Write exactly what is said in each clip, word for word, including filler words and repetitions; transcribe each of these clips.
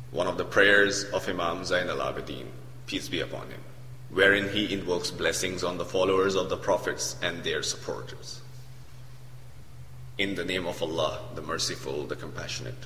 one of the prayers of Imam Zain al-Abidin, peace be upon him, wherein he invokes blessings on the followers of the prophets and their supporters. In the name of Allah, the Merciful, the Compassionate.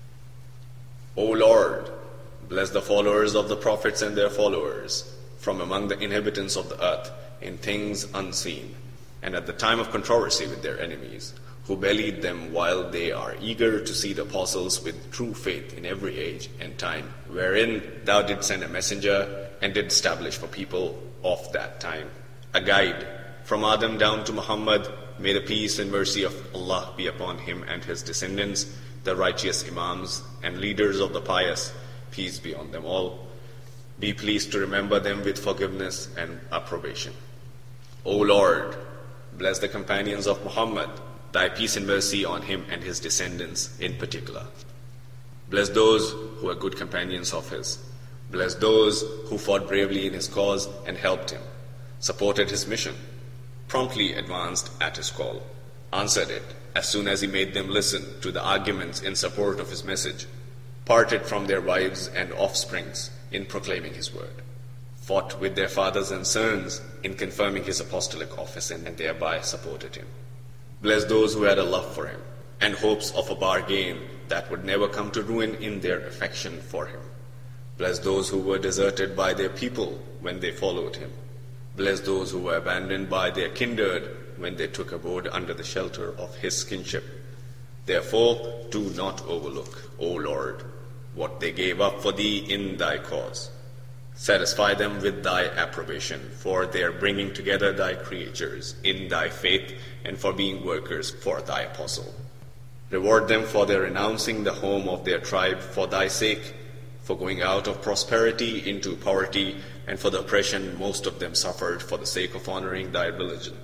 O Lord, bless the followers of the prophets and their followers from among the inhabitants of the earth in things unseen, and at the time of controversy with their enemies, who bellied them while they are eager to see the apostles with true faith in every age and time, wherein thou didst send a messenger and did establish for people of that time a guide, from Adam down to Muhammad. May the peace and mercy of Allah be upon him and his descendants, the righteous Imams and leaders of the pious, peace be on them all. Be pleased to remember them with forgiveness and approbation. O Lord, bless the companions of Muhammad, thy peace and mercy on him and his descendants in particular. Bless those who are good companions of his. Bless those who fought bravely in his cause and helped him, supported his mission, promptly advanced at his call, answered it as soon as he made them listen to the arguments in support of his message, parted from their wives and offsprings in proclaiming his word, fought with their fathers and sons in confirming his apostolic office and thereby supported him. Bless those who had a love for him and hopes of a bargain that would never come to ruin in their affection for him. Bless those who were deserted by their people when they followed him. Bless those who were abandoned by their kindred when they took abode under the shelter of his kinship. Therefore, do not overlook, O Lord, what they gave up for thee in thy cause. Satisfy them with thy approbation for their bringing together thy creatures in thy faith and for being workers for thy apostle. Reward them for their renouncing the home of their tribe for thy sake, for going out of prosperity into poverty, and for the oppression most of them suffered for the sake of honoring thy religion.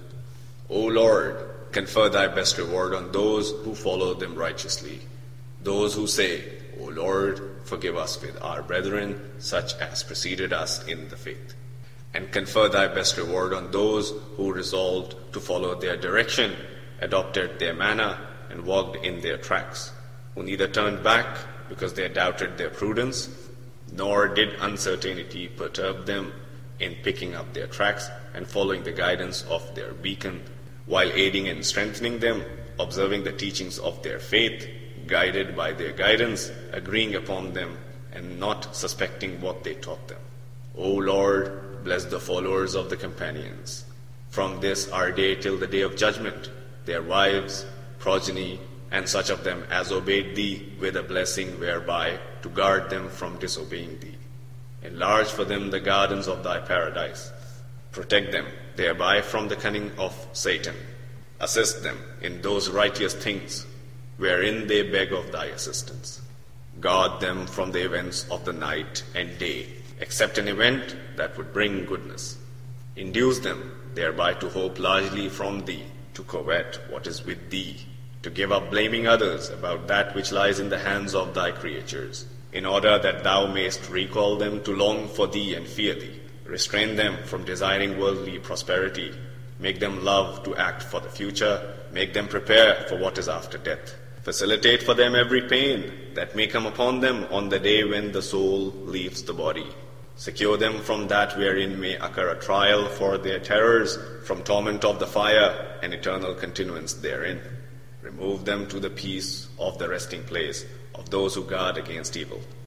O Lord, confer thy best reward on those who follow them righteously, those who say, O Lord, forgive us with our brethren, such as preceded us in the faith. And confer thy best reward on those who resolved to follow their direction, adopted their manner, and walked in their tracks, who neither turned back because they doubted their prudence, nor did uncertainty perturb them in picking up their tracks and following the guidance of their beacon, while aiding and strengthening them, observing the teachings of their faith, guided by their guidance, agreeing upon them, and not suspecting what they taught them. O Lord, bless the followers of the companions, from this our day till the day of judgment, their wives, progeny, and such of them as obeyed thee with a blessing whereby to guard them from disobeying thee. Enlarge for them the gardens of thy paradise. Protect them thereby from the cunning of Satan. Assist them in those righteous things wherein they beg of thy assistance. Guard them from the events of the night and day, except an event that would bring goodness. Induce them thereby to hope largely from thee, to covet what is with thee, to give up blaming others about that which lies in the hands of thy creatures, in order that thou mayst recall them to long for thee and fear thee. Restrain them from desiring worldly prosperity. Make them love to act for the future. Make them prepare for what is after death. Facilitate for them every pain that may come upon them on the day when the soul leaves the body. Secure them from that wherein may occur a trial for their terrors, from torment of the fire and eternal continuance therein. Remove them to the peace of the resting place of those who guard against evil.